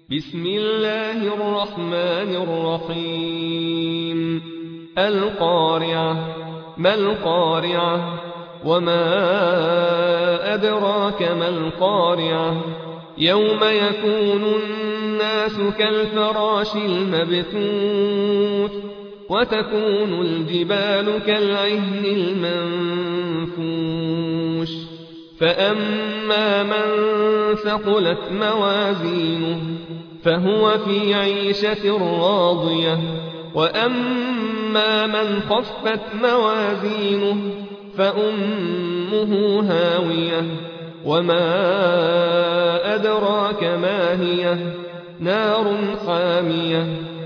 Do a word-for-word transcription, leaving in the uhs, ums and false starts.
بسم الله الرحمن الرحيم القارعة ما القارعة وما أدراك ما القارعة يوم يكون الناس كالفراش المبثوث وتكون الجبال كالعهن المنفوش فأما من ثقلت موازينه فهو في عيشة راضية وأما من خفت موازينه فأمه هاوية وما أدراك ما هي نار حامية